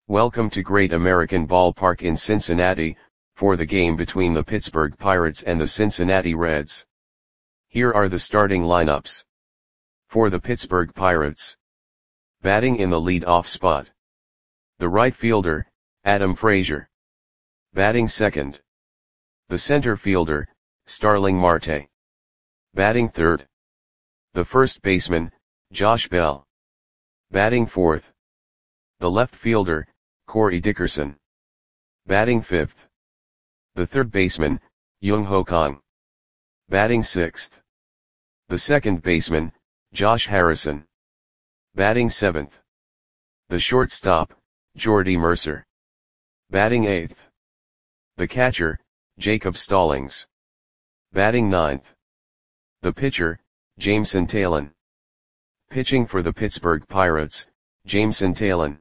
Welcome to Great American Ballpark in Cincinnati, for the game between the Pittsburgh Pirates and the Cincinnati Reds. Here are the starting lineups. For the Pittsburgh Pirates. Batting in the lead-off spot. The right fielder, Adam Frazier. Batting second. The center fielder, Starling Marte. Batting third. The first baseman, Josh Bell. Batting fourth. The left fielder, Corey Dickerson. Batting fifth. The third baseman, Young-Ho Kang. Batting sixth. The second baseman, Josh Harrison. Batting seventh. The shortstop, Jordy Mercer. Batting eighth. The catcher, Jacob Stallings. Batting ninth. The pitcher, Jameson Taillon. Pitching for the Pittsburgh Pirates, Jameson Taillon.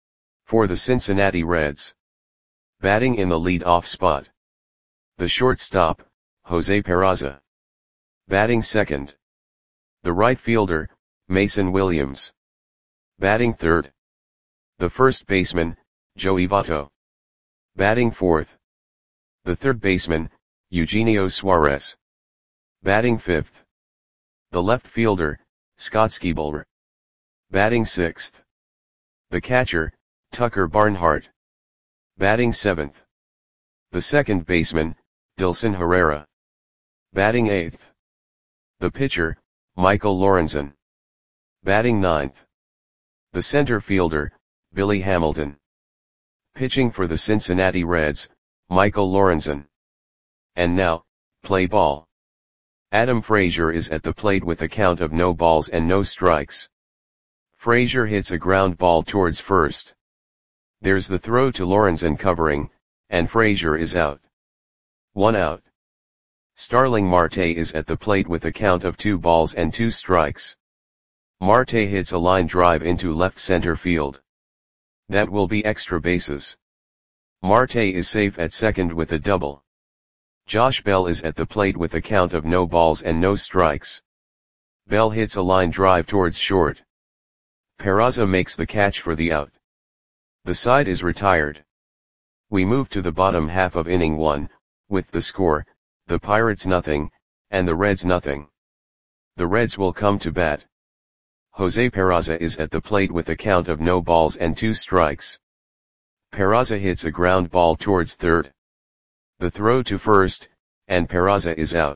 For the Cincinnati Reds. Batting in the lead-off spot. The shortstop, Jose Peraza. Batting second. The right fielder, Mason Williams. Batting third. The first baseman, Joey Votto. Batting fourth. The third baseman, Eugenio Suarez. Batting fifth. The left fielder, Scott Skiebler. Batting sixth. The catcher, Tucker Barnhart. Batting seventh. The second baseman, Dilson Herrera. Batting eighth. The pitcher, Michael Lorenzen. Batting ninth. The center fielder, Billy Hamilton. Pitching for the Cincinnati Reds, Michael Lorenzen. And now, play ball. Adam Frazier is at the plate with a count of no balls and no strikes. Frazier hits a ground ball towards first. There's the throw to Lorenzen covering, and Frazier is out. 1 out. Starling Marte is at the plate with a count of 2 balls and 2 strikes. Marte hits a line drive into left center field. That will be extra bases. Marte is safe at second with a double. Josh Bell is at the plate with a count of no balls and no strikes. Bell hits a line drive towards short. Peraza makes the catch for the out. The side is retired. We move to the bottom half of inning 1, with the score, the Pirates nothing, and the Reds nothing. The Reds will come to bat. Jose Peraza is at the plate with a count of no balls and 2 strikes. Peraza hits a ground ball towards third. The throw to first, and Peraza is out.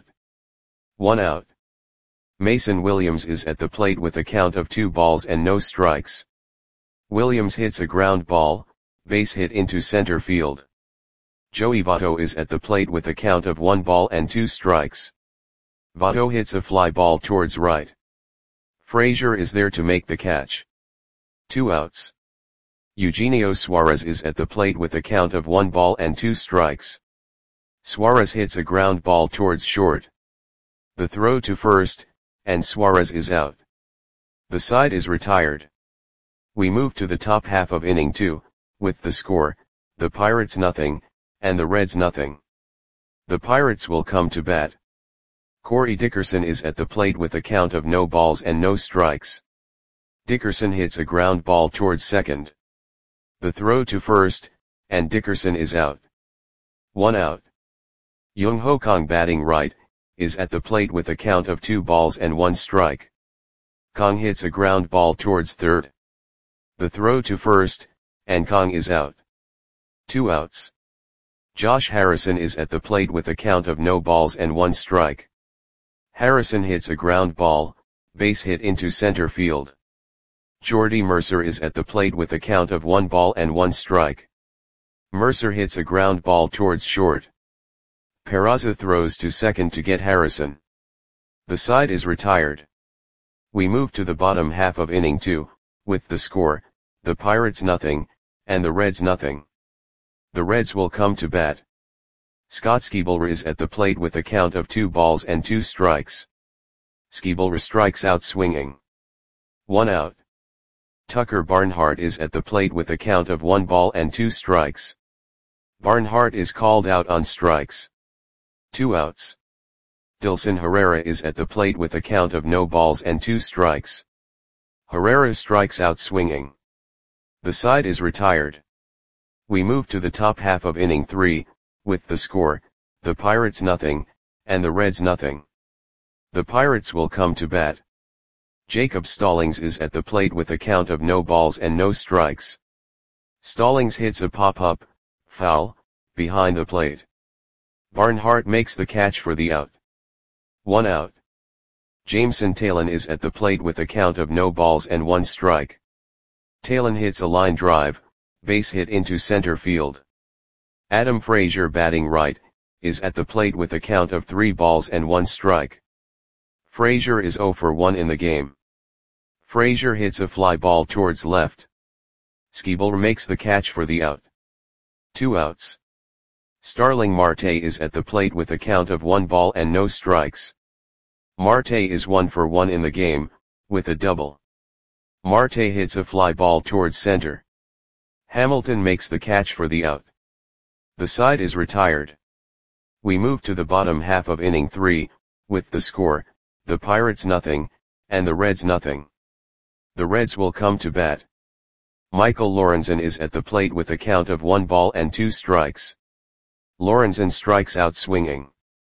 1 out. Mason Williams is at the plate with a count of 2 balls and no strikes. Williams hits a ground ball, base hit into center field. Joey Votto is at the plate with a count of 1 ball and 2 strikes. Votto hits a fly ball towards right. Frazier is there to make the catch. 2 outs. Eugenio Suarez is at the plate with a count of 1 ball and 2 strikes. Suarez hits a ground ball towards short. The throw to first, and Suarez is out. The side is retired. We move to the top half of inning 2, with the score, the Pirates nothing, and the Reds nothing. The Pirates will come to bat. Corey Dickerson is at the plate with a count of no balls and no strikes. Dickerson hits a ground ball towards second. The throw to first, and Dickerson is out. 1 out. Young-Ho Kang batting right, is at the plate with a count of 2 balls and 1 strike. Kang hits a ground ball towards third. The throw to first, and Kang is out. 2 outs. Josh Harrison is at the plate with a count of no balls and 1 strike. Harrison hits a ground ball, base hit into center field. Jordy Mercer is at the plate with a count of 1 ball and 1 strike. Mercer hits a ground ball towards short. Peraza throws to second to get Harrison. The side is retired. We move to the bottom half of inning 2, with the score, the Pirates nothing, and the Reds nothing. The Reds will come to bat. Scott Skiebler is at the plate with a count of 2 balls and 2 strikes. Skiebler strikes out swinging. 1 out. Tucker Barnhart is at the plate with a count of 1 ball and 2 strikes. Barnhart is called out on strikes. 2 outs. Dilson Herrera is at the plate with a count of no balls and 2 strikes. Herrera strikes out swinging. The side is retired. We move to the top half of inning 3, with the score, the Pirates nothing, and the Reds nothing. The Pirates will come to bat. Jacob Stallings is at the plate with a count of no balls and no strikes. Stallings hits a pop-up, foul, behind the plate. Barnhart makes the catch for the out. 1 out. Jameson Taillon is at the plate with a count of no balls and 1 strike. Taillon hits a line drive, base hit into center field. Adam Frazier, batting right, is at the plate with a count of 3 balls and 1 strike. Frazier is 0 for 1 in the game. Frazier hits a fly ball towards left. Schebler makes the catch for the out. 2 outs. Starling Marte is at the plate with a count of 1 ball and no strikes. Marte is 1 for 1 in the game, with a double. Marte hits a fly ball towards center. Hamilton makes the catch for the out. The side is retired. We move to the bottom half of inning 3, with the score, the Pirates nothing, and the Reds nothing. The Reds will come to bat. Michael Lorenzen is at the plate with a count of 1 ball and 2 strikes. Lorenzen strikes out swinging.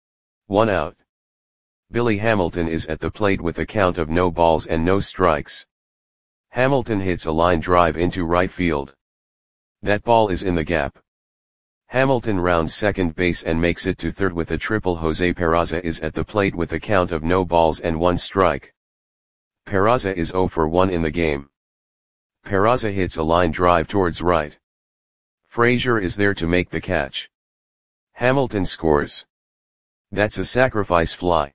1 out. Billy Hamilton is at the plate with a count of no balls and no strikes. Hamilton hits a line drive into right field. That ball is in the gap. Hamilton rounds second base and makes it to third with a triple. Jose Peraza is at the plate with a count of no balls and 1 strike. Peraza is 0 for 1 in the game. Peraza hits a line drive towards right. Frazier is there to make the catch. Hamilton scores. That's a sacrifice fly.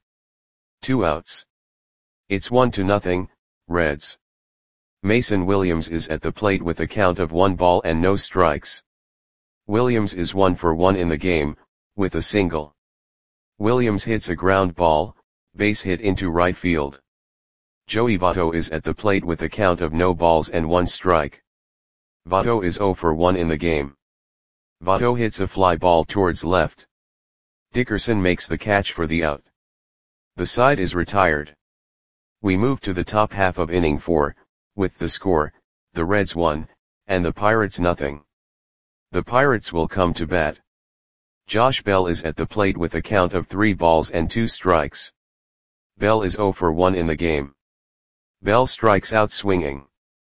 2 outs. It's 1-0, Reds. Mason Williams is at the plate with a count of 1 ball and no strikes. Williams is 1 for 1 in the game, with a single. Williams hits a ground ball, base hit into right field. Joey Votto is at the plate with a count of no balls and 1 strike. Votto is 0 for 1 in the game. Votto hits a fly ball towards left. Dickerson makes the catch for the out. The side is retired. We move to the top half of inning 4, with the score, the Reds 1, and the Pirates nothing. The Pirates will come to bat. Josh Bell is at the plate with a count of 3 balls and 2 strikes. Bell is 0 for 1 in the game. Bell strikes out swinging.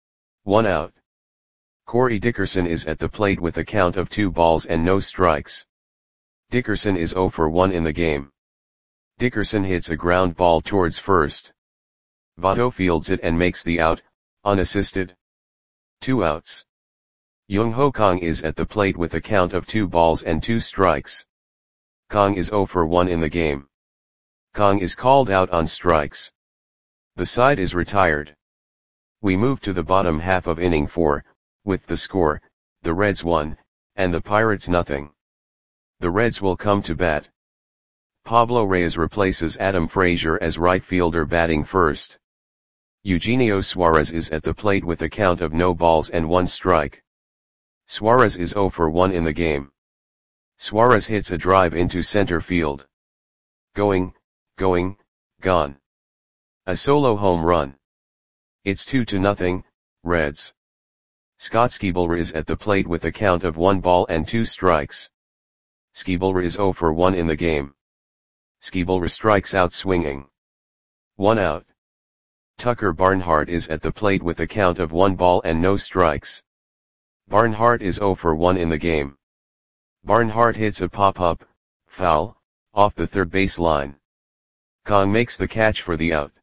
1 out. Corey Dickerson is at the plate with a count of 2 balls and no strikes. Dickerson is 0 for 1 in the game. Dickerson hits a ground ball towards first. Votto fields it and makes the out, unassisted. 2 outs. Jung Ho Kang is at the plate with a count of 2 balls and 2 strikes. Kang is 0 for 1 in the game. Kang is called out on strikes. The side is retired. We move to the bottom half of inning 4, with the score, the Reds 1, and the Pirates nothing. The Reds will come to bat. Pablo Reyes replaces Adam Frazier as right fielder, batting first. Eugenio Suarez is at the plate with a count of no balls and 1 strike. Suarez is 0 for 1 in the game. Suarez hits a drive into center field. Going, gone. A solo home run. It's 2-0, Reds. Scott Schebler is at the plate with a count of 1 ball and 2 strikes. Schebler is 0 for 1 in the game. Schebler strikes out swinging. 1 out. Tucker Barnhart is at the plate with a count of 1 ball and no strikes. Barnhart is 0 for 1 in the game. Barnhart hits a pop-up, foul, off the third base line. Kang makes the catch for the out.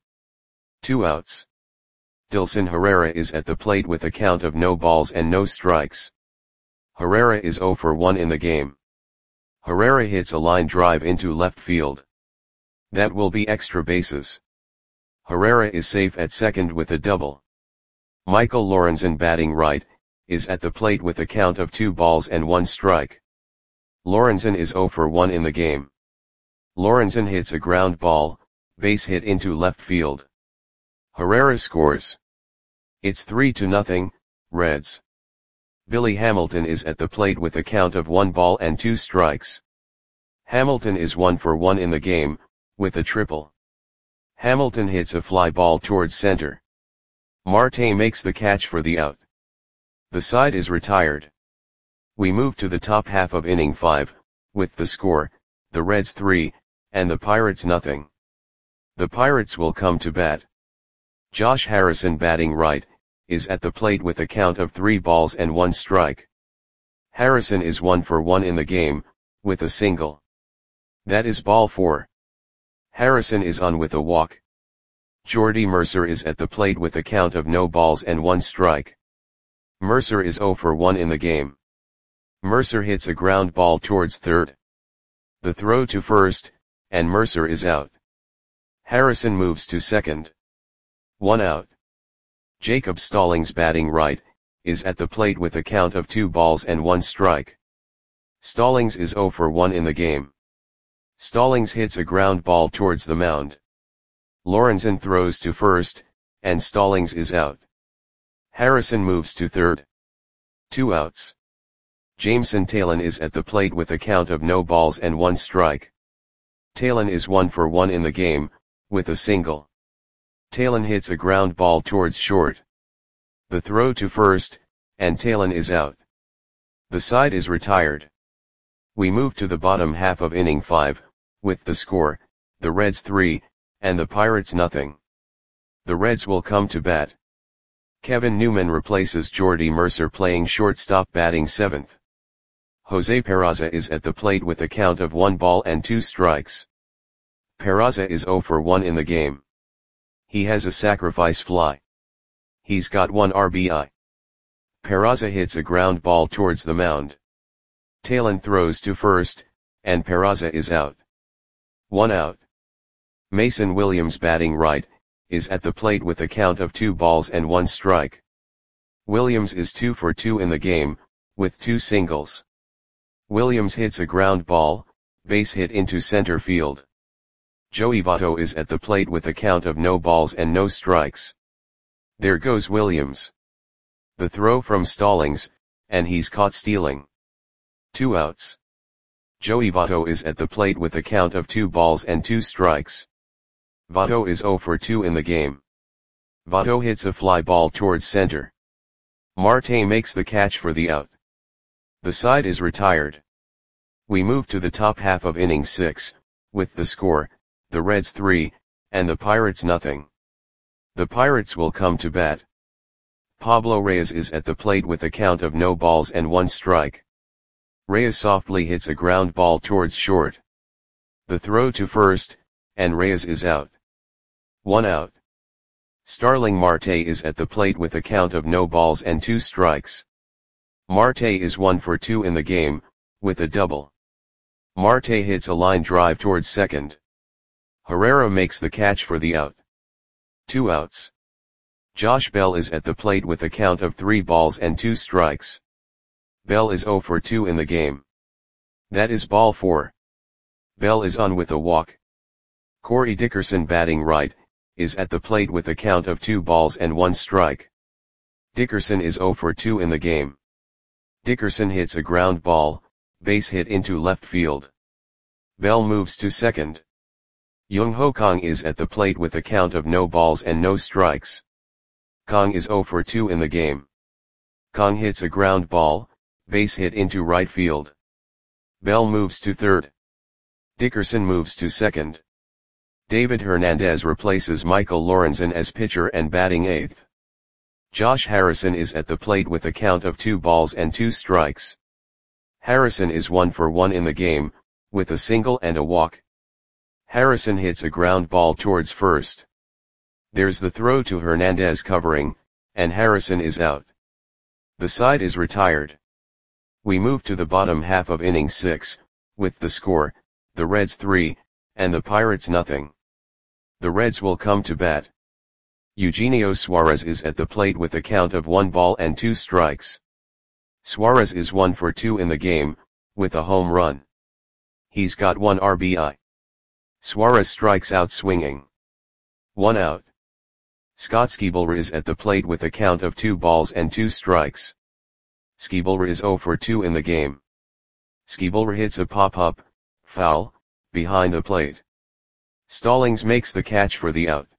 2 outs. Dilson Herrera is at the plate with a count of no balls and no strikes. Herrera is 0 for 1 in the game. Herrera hits a line drive into left field. That will be extra bases. Herrera is safe at second with a double. Michael Lorenzen, batting right, is at the plate with a count of 2 balls and 1 strike. Lorenzen is 0 for 1 in the game. Lorenzen hits a ground ball, base hit into left field. Herrera scores. It's 3-0, Reds. Billy Hamilton is at the plate with a count of 1 ball and 2 strikes. Hamilton is 1 for 1 in the game, with a triple. Hamilton hits a fly ball towards center. Marte makes the catch for the out. The side is retired. We move to the top half of inning 5, with the score, the Reds 3, and the Pirates nothing. The Pirates will come to bat. Josh Harrison, batting right, is at the plate with a count of 3 balls and 1 strike. Harrison is 1 for 1 in the game, with a single. That is ball 4. Harrison is on with a walk. Jordy Mercer is at the plate with a count of no balls and 1 strike. Mercer is 0 for 1 in the game. Mercer hits a ground ball towards third. The throw to first, and Mercer is out. Harrison moves to second. 1 out. Jacob Stallings, batting right, is at the plate with a count of 2 balls and 1 strike. Stallings is 0 for 1 in the game. Stallings hits a ground ball towards the mound. Lorenzen throws to first, and Stallings is out. Harrison moves to third. 2 outs. Jameson Taillon is at the plate with a count of no balls and 1 strike. Taillon is 1 for 1 in the game, with a single. Taillon hits a ground ball towards short. The throw to first, and Taillon is out. The side is retired. We move to the bottom half of inning 5, with the score, the Reds 3, and the Pirates nothing. The Reds will come to bat. Kevin Newman replaces Jordy Mercer, playing shortstop, batting 7th. Jose Peraza is at the plate with a count of 1 ball and 2 strikes. Peraza is 0 for 1 in the game. He has a sacrifice fly. He's got 1 RBI. Peraza hits a ground ball towards the mound. Taillon throws to first, and Peraza is out. 1 out. Mason Williams, batting right, is at the plate with a count of 2 balls and 1 strike. Williams is 2 for 2 in the game, with 2 singles. Williams hits a ground ball, base hit into center field. Joey Votto is at the plate with a count of no balls and no strikes. There goes Williams. The throw from Stallings, and he's caught stealing. 2 outs. Joey Votto is at the plate with a count of 2 balls and 2 strikes. Votto is 0 for 2 in the game. Votto hits a fly ball towards center. Marte makes the catch for the out. The side is retired. We move to the top half of inning 6, with the score, the Reds 3, and the Pirates nothing. The Pirates will come to bat. Pablo Reyes is at the plate with a count of no balls and 1 strike. Reyes softly hits a ground ball towards short. The throw to first, and Reyes is out. 1 out. Starling Marte is at the plate with a count of no balls and 2 strikes. Marte is 1 for 2 in the game, with a double. Marte hits a line drive towards second. Herrera makes the catch for the out. 2 outs. Josh Bell is at the plate with a count of 3 balls and 2 strikes. Bell is 0 for 2 in the game. That is ball 4. Bell is on with a walk. Corey Dickerson, batting right, is at the plate with a count of 2 balls and 1 strike. Dickerson is 0 for 2 in the game. Dickerson hits a ground ball, base hit into left field. Bell moves to second. Young Ho Kang is at the plate with a count of no balls and no strikes. Kang is 0 for 2 in the game. Kang hits a ground ball, base hit into right field. Bell moves to third. Dickerson moves to second. David Hernandez replaces Michael Lorenzen as pitcher and batting 8th. Josh Harrison is at the plate with a count of 2 balls and 2 strikes. Harrison is 1 for 1 in the game, with a single and a walk. Harrison hits a ground ball towards first. There's the throw to Hernandez covering, and Harrison is out. The side is retired. We move to the bottom half of inning 6, with the score, the Reds 3, and the Pirates nothing. The Reds will come to bat. Eugenio Suarez is at the plate with a count of 1 ball and 2 strikes. Suarez is 1 for 2 in the game, with a home run. He's got 1 RBI. Suarez strikes out swinging. 1 out. Scott Schebler is at the plate with a count of 2 balls and 2 strikes. Schebler is 0 for 2 in the game. Schebler hits a pop-up, foul, behind the plate. Stallings makes the catch for the out.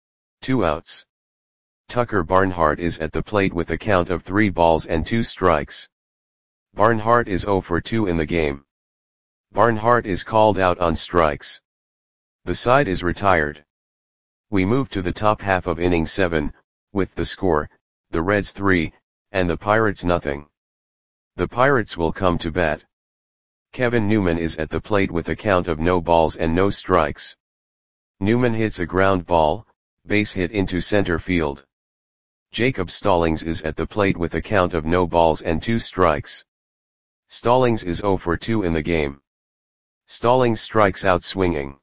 2 outs. Tucker Barnhart is at the plate with a count of 3 balls and 2 strikes. Barnhart is 0 for 2 in the game. Barnhart is called out on strikes. The side is retired. We move to the top half of inning 7, with the score, the Reds 3, and the Pirates nothing. The Pirates will come to bat. Kevin Newman is at the plate with a count of no balls and no strikes. Newman hits a ground ball, base hit into center field. Jacob Stallings is at the plate with a count of no balls and 2 strikes. Stallings is 0 for 2 in the game. Stallings strikes out swinging.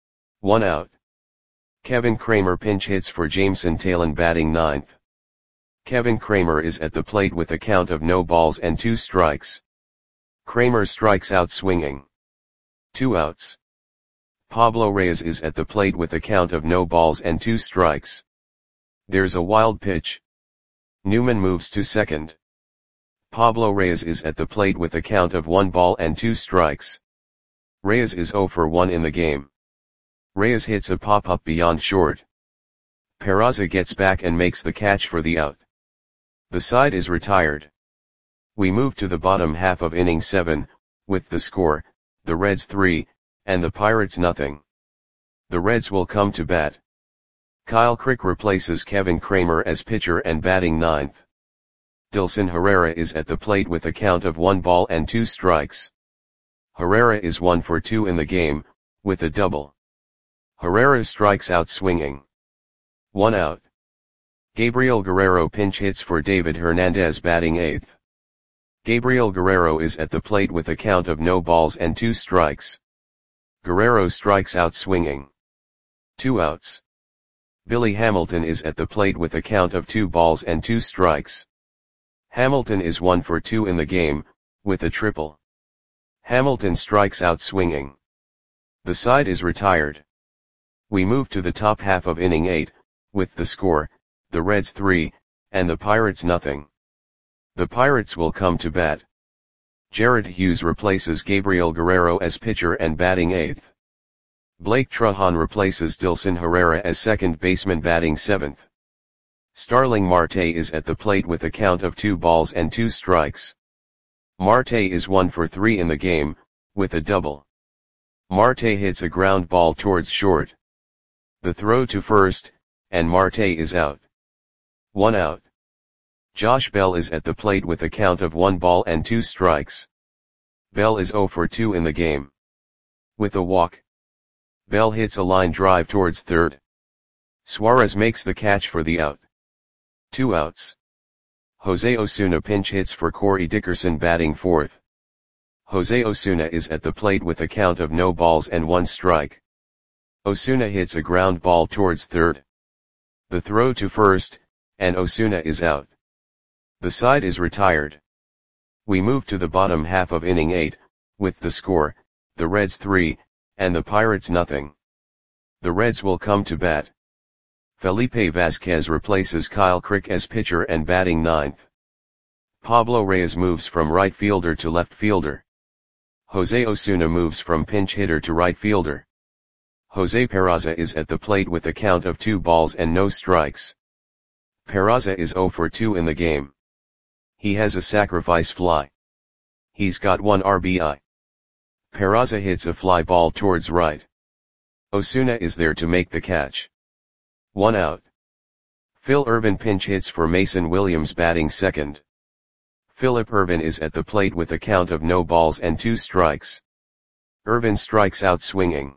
1 out. Kevin Kramer pinch hits for Jameson Taillon batting 9th. Kevin Kramer is at the plate with a count of no balls and 2 strikes. Kramer strikes out swinging. 2 outs. Pablo Reyes is at the plate with a count of no balls and 2 strikes. There's a wild pitch. Newman moves to second. Pablo Reyes is at the plate with a count of 1 ball and 2 strikes. Reyes is 0 for 1 in the game. Reyes hits a pop-up beyond short. Peraza gets back and makes the catch for the out. The side is retired. We move to the bottom half of inning 7, with the score, the Reds 3, and the Pirates nothing. The Reds will come to bat. Kyle Crick replaces Kevin Kramer as pitcher and batting 9th. Dilson Herrera is at the plate with a count of 1 ball and 2 strikes. Herrera is 1 for 2 in the game, with a double. Herrera strikes out swinging. 1 out. Gabriel Guerrero pinch hits for David Hernandez batting 8th. Gabriel Guerrero is at the plate with a count of no balls and 2 strikes. Guerrero strikes out swinging. 2 outs. Billy Hamilton is at the plate with a count of 2 balls and 2 strikes. Hamilton is 1 for 2 in the game, with a triple. Hamilton strikes out swinging. The side is retired. We move to the top half of inning 8, with the score, the Reds 3, and the Pirates nothing. The Pirates will come to bat. Jared Hughes replaces Gabriel Guerrero as pitcher and batting 8th. Blake Trahan replaces Dilson Herrera as second baseman batting 7th. Starling Marte is at the plate with a count of 2 balls and 2 strikes. Marte is 1 for 3 in the game, with a double. Marte hits a ground ball towards short. The throw to first, and Marte is out. 1 out. Josh Bell is at the plate with a count of 1 ball and 2 strikes. Bell is 0 for 2 in the game. With a walk. Bell hits a line drive towards third. Suarez makes the catch for the out. 2 outs. Jose Osuna pinch hits for Corey Dickerson batting 4th. Jose Osuna is at the plate with a count of no balls and 1 strike. Osuna hits a ground ball towards third. The throw to first, and Osuna is out. The side is retired. We move to the bottom half of inning 8, with the score, the Reds 3, and the Pirates nothing. The Reds will come to bat. Felipe Vasquez replaces Kyle Crick as pitcher and batting 9th. Pablo Reyes moves from right fielder to left fielder. Jose Osuna moves from pinch hitter to right fielder. Jose Peraza is at the plate with a count of 2 balls and no strikes. Peraza is 0 for 2 in the game. He has a sacrifice fly. He's got 1 RBI. Peraza hits a fly ball towards right. Osuna is there to make the catch. 1 out. Phil Ervin pinch hits for Mason Williams batting 2nd. Philip Ervin is at the plate with a count of no balls and 2 strikes. Ervin strikes out swinging.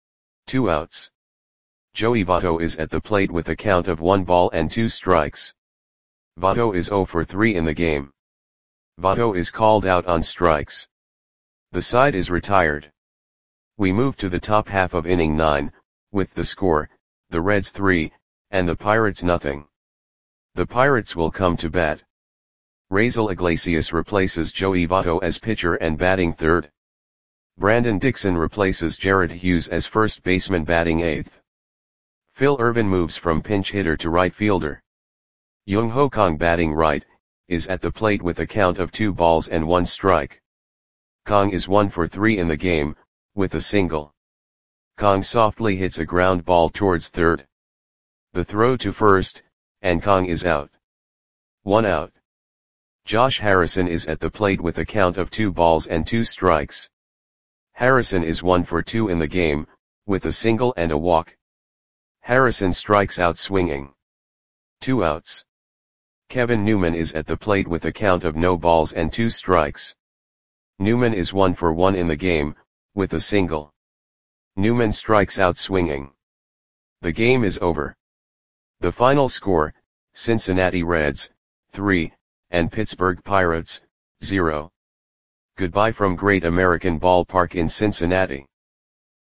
2 outs. Joey Votto is at the plate with a count of 1 ball and 2 strikes. Votto is 0 for 3 in the game. Votto is called out on strikes. The side is retired. We move to the top half of inning 9, with the score, the Reds 3, and the Pirates nothing. The Pirates will come to bat. Raisel Iglesias replaces Joey Votto as pitcher and batting 3rd. Brandon Dixon replaces Jared Hughes as first baseman batting 8th. Phil Ervin moves from pinch hitter to right fielder. Young Ho Kang batting right, is at the plate with a count of 2 balls and 1 strike. Kang is 1 for 3 in the game, with a single. Kang softly hits a ground ball towards third. The throw to first, and Kang is out. 1 out. Josh Harrison is at the plate with a count of 2 balls and 2 strikes. Harrison is 1 for 2 in the game, with a single and a walk. Harrison strikes out swinging. 2 outs. Kevin Newman is at the plate with a count of no balls and 2 strikes. Newman is 1 for 1 in the game, with a single. Newman strikes out swinging. The game is over. The final score, Cincinnati Reds, 3, and Pittsburgh Pirates, 0. Goodbye from Great American Ballpark in Cincinnati.